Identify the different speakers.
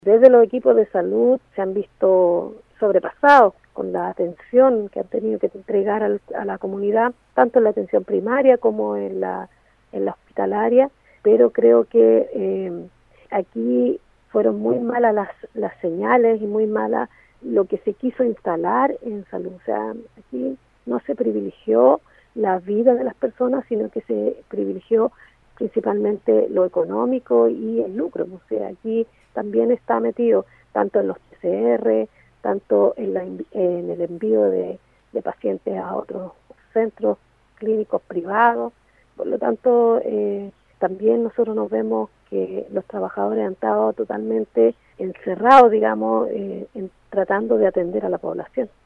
Speaker 1: Desde los equipos de salud se han visto sobrepasados con la atención que han tenido que entregar a la comunidad, tanto en la atención primaria como en la hospitalaria, pero creo que aquí fueron muy malas las señales y muy malas lo que se quiso instalar en salud. O sea, aquí no se privilegió la vida de las personas, sino que se privilegió principalmente lo económico y el lucro. O sea, aquí también está metido tanto en los PCR, tanto en el envío de pacientes a otros centros clínicos privados. Por lo tanto, también nosotros nos vemos que los trabajadores han estado totalmente encerrados, digamos, tratando de atender a la población.